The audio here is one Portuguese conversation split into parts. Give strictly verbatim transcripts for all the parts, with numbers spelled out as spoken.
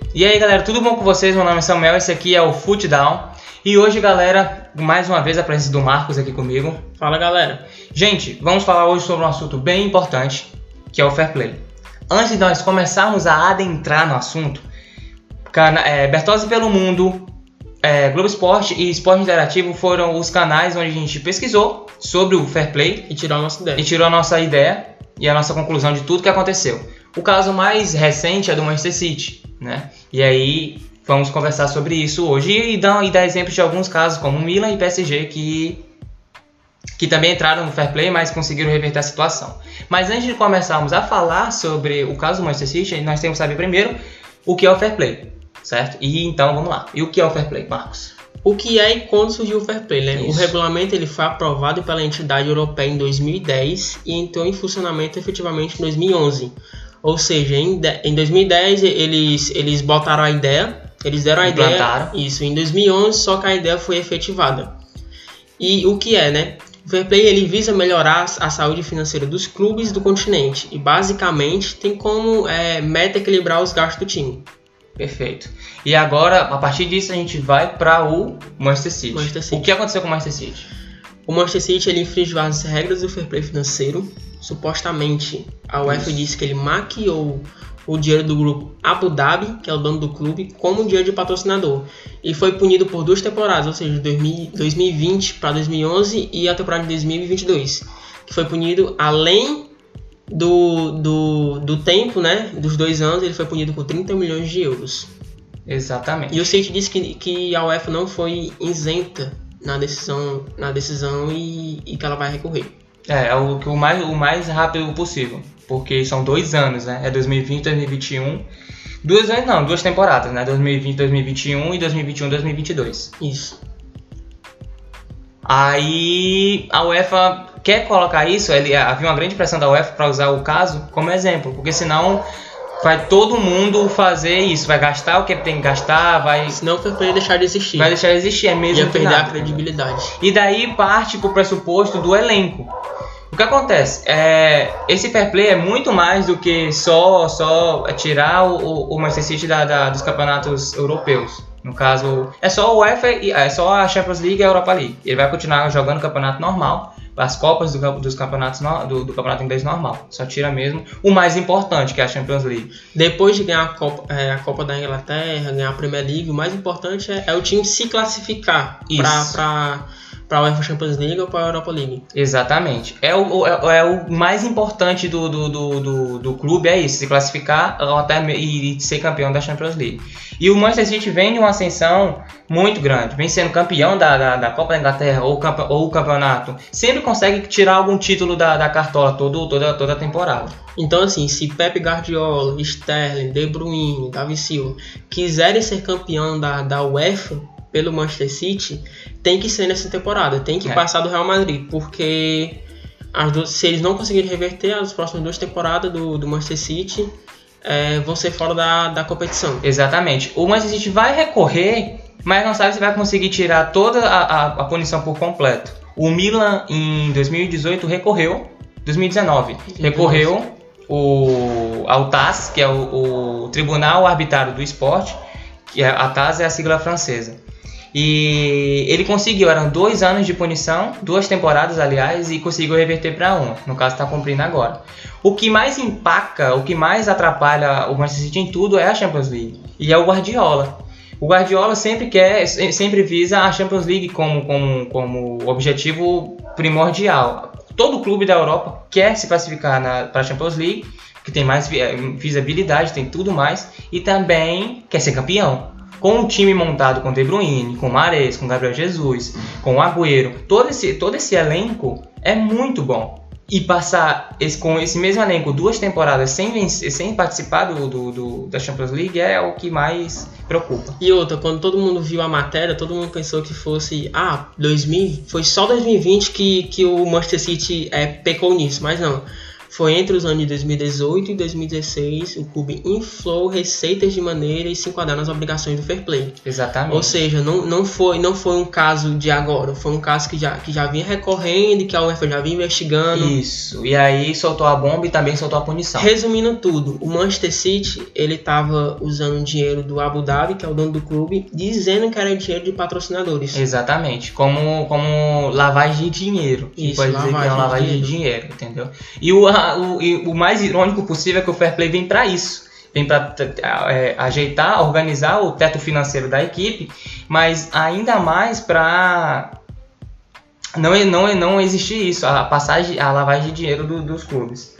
E aí galera, tudo bom com vocês? Meu nome é Samuel, esse aqui é o Footdown. E hoje galera, mais uma vez a presença do Marcos aqui comigo. Fala galera. Gente, vamos falar hoje sobre um assunto bem importante, que é o Fair Play. Antes de nós começarmos a adentrar no assunto, cana- é, Bertozzi pelo Mundo, é, Globo Esporte e Esporte Interativo foram os canais onde a gente pesquisou sobre o Fair Play E tirou a nossa ideia. e tirou a nossa ideia e a nossa conclusão de tudo que aconteceu. O caso mais recente é do Manchester City, né? E aí vamos conversar sobre isso hoje e dar, e dar exemplos de alguns casos como Milan e P S G que, que também entraram no Fair Play, mas conseguiram reverter a situação. Mas antes de começarmos a falar sobre o caso do Manchester City, nós temos que saber primeiro o que é o Fair Play, certo? E então vamos lá. E o que é o Fair Play, Marcos? O que é e quando surgiu o Fair Play, né? Isso. O regulamento ele foi aprovado pela entidade europeia em dois mil e dez e entrou em funcionamento efetivamente em dois mil e onze. Ou seja, em, de, em dois mil e dez eles, eles botaram a ideia, eles deram a Implantaram. ideia, isso, em dois mil e onze, só que a ideia foi efetivada. E o que é, né? O Fair Play ele visa melhorar a saúde financeira dos clubes do continente e basicamente tem como é, meta equilibrar os gastos do time. Perfeito. E agora, a partir disso, a gente vai para o Manchester City. Manchester City. O que aconteceu com o Manchester City? O Manchester City ele infringiu as regras do Fair Play financeiro. Supostamente, a UEFA disse que ele maquiou o dinheiro do grupo Abu Dhabi, que é o dono do clube, como dinheiro de patrocinador. E foi punido por duas temporadas, ou seja, dois mil e vinte para dois mil e onze e a temporada de dois mil e vinte e dois. Que foi punido além do, do, do tempo, né, dos dois anos, ele foi punido com trinta milhões de euros. Exatamente. E o City disse que, que a UEFA não foi isenta na decisão, na decisão e, e que ela vai recorrer. É, é o, o, mais, o mais rápido possível, porque são dois anos, né? É dois mil e vinte, dois mil e vinte e um. Duas anos não, duas temporadas, né? dois mil e vinte, dois mil e vinte e um e dois mil e vinte e um, dois mil e vinte e dois. Isso. Aí a UEFA quer colocar isso, ele, havia uma grande pressão da UEFA para usar o caso como exemplo, porque senão vai todo mundo fazer isso, vai gastar o que tem que gastar, vai, Senão o Fair Play ia deixar de existir. vai deixar de existir, é mesmo Ia que perder nada. a credibilidade. E daí parte pro pressuposto do elenco. O que acontece? É, esse Fair Play é muito mais do que só, só tirar o, o Manchester City da, da, dos campeonatos europeus. No caso, é só o UEFA, e- é só a Champions League e a Europa League. Ele vai continuar jogando o campeonato normal, as copas do, camp- dos campeonatos no- do, do campeonato inglês normal. Só tira mesmo o mais importante, que é a Champions League. Depois de ganhar a Copa, é, a Copa da Inglaterra, ganhar a Premier League, o mais importante é, é o time se classificar Isso. para a UEFA Champions League ou para a Europa League. Exatamente. É o, o- é, é o mais importante do, do, do, do, do clube, é isso, se classificar ou até me- e, e ser campeão da Champions League. E o Manchester City vem de uma ascensão muito grande, vem sendo campeão da, da, da Copa da Inglaterra ou, campe, ou o campeonato. Sempre consegue tirar algum título da, da cartola todo, toda, toda a temporada. Então assim, se Pep Guardiola, Sterling, De Bruyne, Davi Silva quiserem ser campeão da, da UEFA pelo Manchester City, tem que ser nessa temporada, tem que É. passar do Real Madrid, porque as duas, se eles não conseguirem reverter as próximas duas temporadas do, do Manchester City, é, vão ser fora da, da competição. Exatamente. O Manchester City vai recorrer, mas não sabe se vai conseguir tirar toda a, a, a punição por completo. O Milan em dois mil e dezoito recorreu, dois mil e dezenove, recorreu o, ao T A S, que é o, o Tribunal Arbitrário do Esporte, que é, a T A S é a sigla francesa. E ele conseguiu, eram dois anos de punição, duas temporadas aliás, e conseguiu reverter para uma. No caso está cumprindo agora. O que mais empaca, o que mais atrapalha o Manchester City em tudo é a Champions League. E é o Guardiola. O Guardiola sempre quer, sempre visa a Champions League como, como, como objetivo primordial. Todo clube da Europa quer se classificar para a Champions League, que tem mais visibilidade, tem tudo mais, e também quer ser campeão. Com um time montado com De Bruyne, com Mahrez, com Gabriel Jesus, com o Agüero, todo esse, todo esse elenco é muito bom. E passar esse, com esse mesmo elenco duas temporadas sem, vencer, sem participar do, do, do, da Champions League é o que mais preocupa. E outra, quando todo mundo viu a matéria, todo mundo pensou que fosse, ah, dois mil, foi só dois mil e vinte que, que o Manchester City é, pecou nisso, mas não. Foi entre os anos de dois mil e dezoito e dois mil e dezesseis o clube inflou receitas de maneira a se enquadrar nas obrigações do fair play. Exatamente. Ou seja, não, não, foi, não foi um caso de agora, foi um caso que já, que já vinha recorrendo e que a UEFA já vinha investigando. Isso, e aí soltou a bomba e também soltou a punição. Resumindo tudo, o Manchester City, ele estava usando dinheiro do Abu Dhabi, que é o dono do clube, dizendo que era dinheiro de patrocinadores. Exatamente, como, como lavagem de dinheiro. Isso, pode dizer que é uma lavagem de dinheiro. de dinheiro, entendeu? E o, a, o, e o mais irônico possível é que o fair play vem para isso. Vem para é, ajeitar, organizar o teto financeiro da equipe, mas ainda mais para não, não, não existir isso, a passagem, a lavagem de dinheiro do, dos clubes.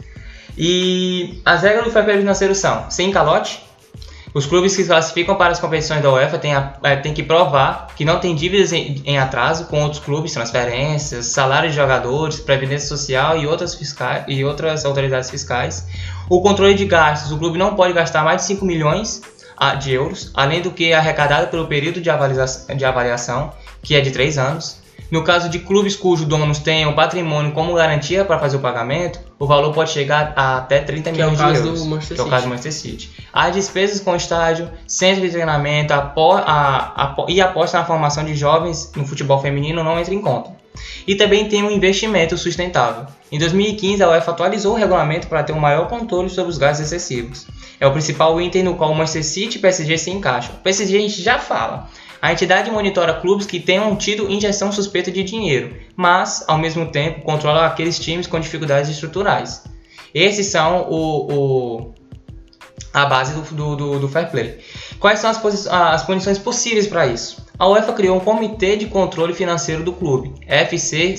E as regras do fair play financeiro são: sem calote, os clubes que se classificam para as competições da UEFA têm, a, têm que provar que não tem dívidas em, em atraso com outros clubes, transferências, salários de jogadores, previdência social e outras, fiscais, e outras autoridades fiscais. O controle de gastos: o clube não pode gastar mais de cinco milhões de euros, além do que é arrecadado pelo período de avaliação, de avaliação, que é de três anos. No caso de clubes cujos donos tenham patrimônio como garantia para fazer o pagamento, o valor pode chegar a até trinta milhões de euros, que é o caso do Manchester City. As despesas com estádio, centro de treinamento apo, a, a, e aposta na formação de jovens no futebol feminino não entra em conta. E também tem um investimento sustentável. Em dois mil e quinze, a UEFA atualizou o regulamento para ter um maior controle sobre os gastos excessivos. É o principal item no qual o Manchester City e o P S G se encaixam. O P S G a gente já fala. A entidade monitora clubes que tenham tido injeção suspeita de dinheiro, mas, ao mesmo tempo, controla aqueles times com dificuldades estruturais. Esses são o, o, a base do, do, do fair play. Quais são as, as punições possíveis para isso? A UEFA criou um Comitê de Controle Financeiro do Clube, F C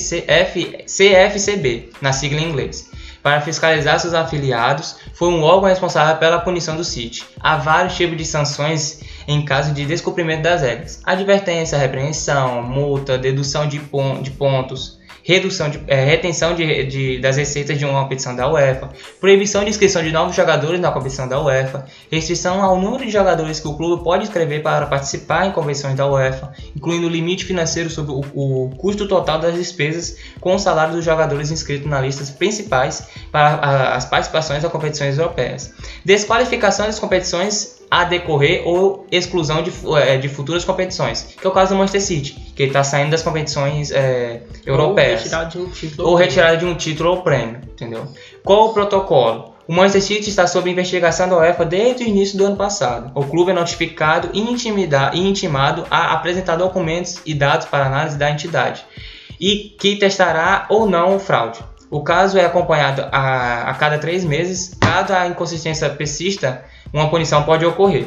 F C B, na sigla em inglês, para fiscalizar seus afiliados. Foi um órgão responsável pela punição do City. Há vários tipos de sanções em caso de descumprimento das regras: advertência, repreensão, multa, dedução de, pon de pontos, redução de, é, retenção de, de, das receitas de uma competição da UEFA, proibição de inscrição de novos jogadores na competição da UEFA, restrição ao número de jogadores que o clube pode inscrever para participar em competições da UEFA, incluindo o limite financeiro sobre o, o custo total das despesas com o salário dos jogadores inscritos nas listas principais para a, as participações das competições europeias, desqualificação das competições a decorrer ou exclusão de, de futuras competições, que é o caso do Manchester City, que ele está saindo das competições é, europeias, ou retirada de um título ou retirada de um título ou prêmio, entendeu? Qual o protocolo? O Manchester City está sob investigação da UEFA desde o início do ano passado. O clube é notificado e intimado a apresentar documentos e dados para análise da entidade, e que testará ou não fraude. O caso é acompanhado a, a cada três meses. Caso a inconsistência persista, uma punição pode ocorrer.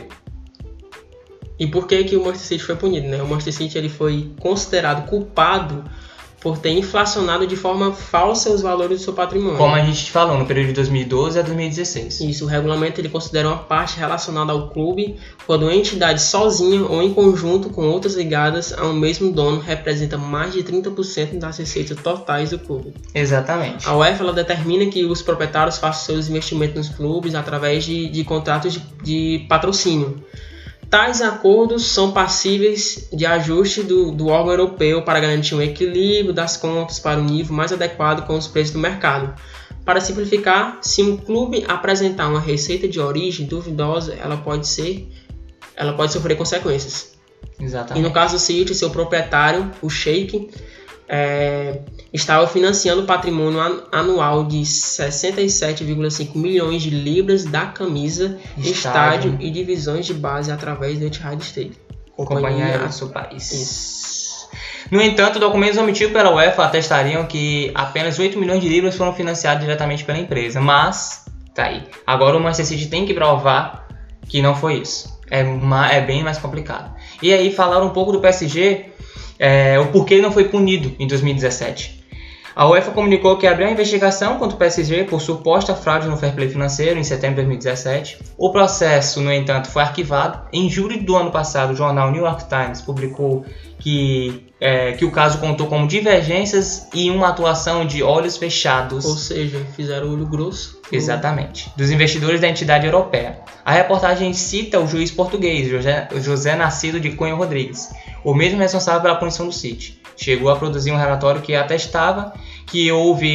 E por que, que o Manchester City foi punido? Né? O Manchester City ele foi considerado culpado por ter inflacionado de forma falsa os valores do seu patrimônio. Como a gente falou, no período de dois mil e doze a dois mil e dezesseis. Isso, o regulamento ele considera uma parte relacionada ao clube quando uma entidade sozinha ou em conjunto com outras ligadas a um mesmo dono representa mais de trinta por cento das receitas totais do clube. Exatamente. A UEFA ela determina que os proprietários façam seus investimentos nos clubes através de, de contratos de, de patrocínio. Tais acordos são passíveis de ajuste do, do órgão europeu para garantir um equilíbrio das contas para um nível mais adequado com os preços do mercado. Para simplificar, se um clube apresentar uma receita de origem duvidosa, ela pode, ser, ela pode sofrer consequências. Exatamente. E no caso do City, seu proprietário, o Sheik, é, estava financiando o patrimônio anual de sessenta e sete vírgula cinco milhões de libras da camisa, estádio, estádio e divisões de base através do Etihad Stadium, companhia aérea do seu país. Isso. No entanto, documentos omitidos pela UEFA atestariam que apenas oito milhões de libras foram financiados diretamente pela empresa. Mas, tá aí. Agora o Manchester City tem que provar que não foi isso. É, é bem mais complicado. E aí, falaram um pouco do P S G. É, o porquê ele não foi punido em dois mil e dezessete. A UEFA comunicou que abriu uma investigação contra o P S G por suposta fraude no fair play financeiro em setembro de dois mil e dezessete. O processo, no entanto, foi arquivado. Em julho do ano passado, o jornal New York Times publicou que, é, que o caso contou como divergências e uma atuação de olhos fechados. Ou seja, fizeram olho grosso. Exatamente. Dos investidores da entidade europeia. A reportagem cita o juiz português, José, José Nascido de Cunha Rodrigues, o mesmo responsável pela punição do City. Chegou a produzir um relatório que atestava que houve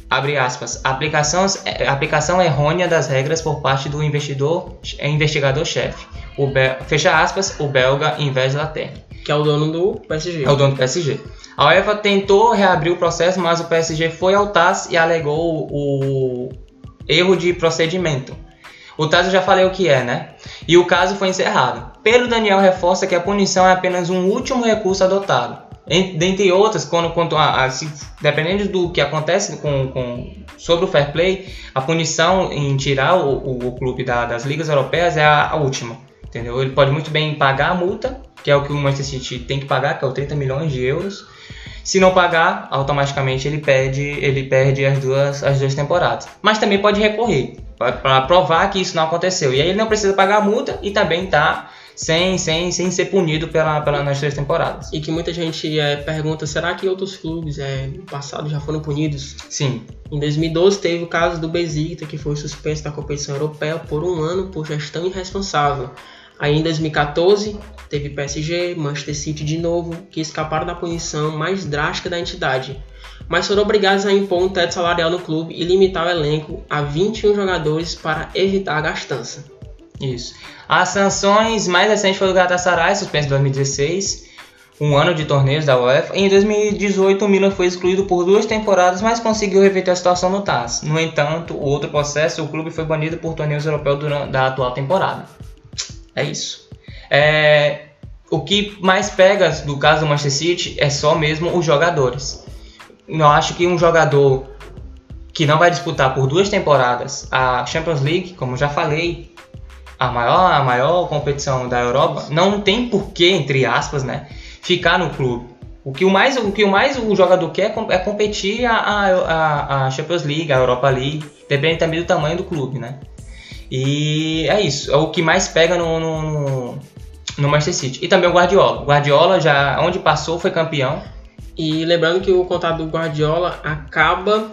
abre aspas, aplicação, aplicação errônea das regras por parte do investidor, investigador-chefe, o Be- fecha aspas, o belga Yves Laterre, que é o dono do P S G. É o dono do P S G. A UEFA tentou reabrir o processo, mas o P S G foi ao T A S e alegou o erro de procedimento. O T A S eu já falei o que é, né? E o caso foi encerrado. Pedro Daniel reforça que a punição é apenas um último recurso adotado. Dentre outras, quando, quando a, a, se, dependendo do que acontece com, com, sobre o fair play, a punição em tirar o, o, o clube da, das ligas europeias é a, a última. Entendeu? Ele pode muito bem pagar a multa, que é o que o Manchester City tem que pagar, que é o trinta milhões de euros. Se não pagar, automaticamente ele perde, ele perde as, duas, as duas temporadas. Mas também pode recorrer, para provar que isso não aconteceu. E aí ele não precisa pagar a multa e também está sem, sem, sem ser punido pela, pela, nas três temporadas. E que muita gente é, pergunta, será que outros clubes é, no passado já foram punidos? Sim. Em dois mil e doze teve o caso do Besiktas, que foi suspenso da competição europeia por um ano por gestão irresponsável. Aí em dois mil e quatorze teve P S G, Manchester City de novo, que escaparam da punição mais drástica da entidade, mas foram obrigados a impor um teto salarial no clube e limitar o elenco a vinte e um jogadores para evitar a gastança. Isso. As sanções mais recentes foram do Galatasaray, suspenso em dois mil e dezesseis, um ano de torneios da UEFA. Em dois mil e dezoito o Milan foi excluído por duas temporadas, mas conseguiu reverter a situação no T A S. No entanto, o outro processo, o clube foi banido por torneios europeus durante da atual temporada. É isso. É, o que mais pega do caso do Manchester City é só mesmo os jogadores. Eu acho que um jogador que não vai disputar por duas temporadas a Champions League, como já falei, a maior, a maior competição da Europa, não tem porquê, entre aspas, né, ficar no clube. O que o mais o, que o, mais o jogador quer é competir a, a, a Champions League, a Europa League, depende também do tamanho do clube, né? E é isso, é o que mais pega no, no, no Manchester City. E também o Guardiola. O Guardiola, já onde passou, foi campeão. E lembrando que o contrato do Guardiola acaba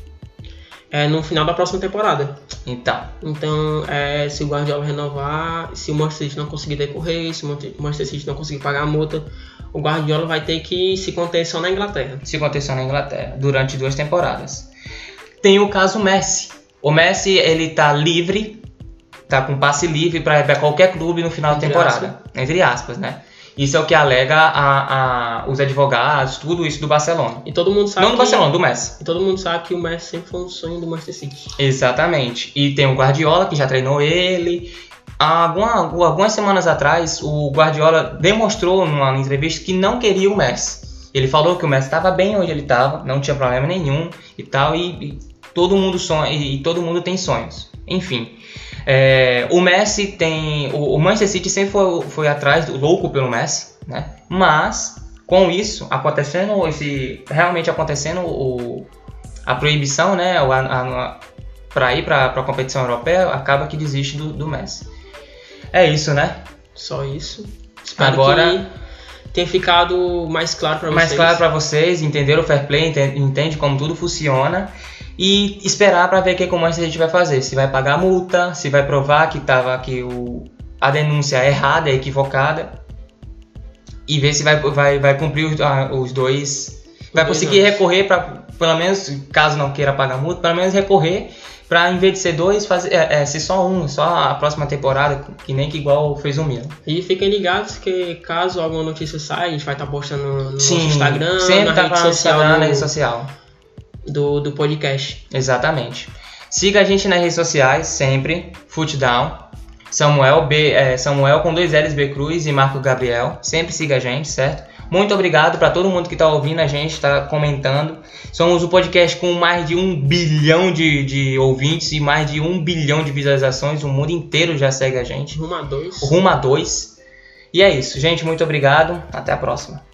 é, no final da próxima temporada. Então, então é, se o Guardiola renovar, se o Manchester City não conseguir decorrer, se o Manchester City não conseguir pagar a multa, o Guardiola vai ter que se conter só na Inglaterra. Se conter só na Inglaterra, durante duas temporadas. Tem o caso Messi. O Messi, ele tá livre, tá com passe livre para qualquer clube no final Entre da temporada. aspas. Entre aspas, né? Isso é o que alega a, a, os advogados, tudo isso do Barcelona. E todo mundo sabe Não do que, Barcelona, do Messi. E todo mundo sabe que o Messi sempre foi um sonho do Manchester City. Exatamente. E tem o Guardiola, que já treinou ele. Alguma, algumas semanas atrás, o Guardiola demonstrou numa entrevista que não queria o Messi. Ele falou que o Messi estava bem onde ele estava, não tinha problema nenhum e tal, e, e todo mundo sonha, e, e todo mundo tem sonhos. Enfim, é, o Messi tem, o, o Manchester City sempre foi, foi atrás do louco pelo Messi, né? Mas com isso acontecendo, esse realmente acontecendo o, a proibição, né? Para ir para a competição europeia, acaba que desiste do, do Messi. É isso, né? Só isso. Espero Agora que tenha ficado mais claro para vocês. Mais claro para vocês, entenderam o fair play, entende, entende como tudo funciona. E esperar para ver o que o Manchester City vai fazer. Se vai pagar multa, se vai provar que, tava, que o, a denúncia é errada, é equivocada. E ver se vai, vai, vai cumprir os, os dois. Vai conseguir recorrer para, pelo menos, caso não queira pagar multa, pelo menos recorrer para, em vez de ser dois, fazer, é, é, ser só um, só a próxima temporada, que nem que igual fez o Milan. E fiquem ligados que caso alguma notícia saia, a gente vai estar postando no, no Sim, nosso Instagram, sempre na tá rede social, na no, rede social. Do, do podcast. Exatamente. Siga a gente nas redes sociais, sempre, Footdown, Samuel, B, é, Samuel com dois L's, B Cruz e Marco Gabriel. Sempre siga a gente, certo? Muito obrigado para todo mundo que está ouvindo a gente, está comentando. Somos o podcast com mais de um bilhão de, de ouvintes e mais de um bilhão de visualizações. O mundo inteiro já segue a gente. Rumo a dois. Rumo a dois. E é isso, gente. Muito obrigado. Até a próxima.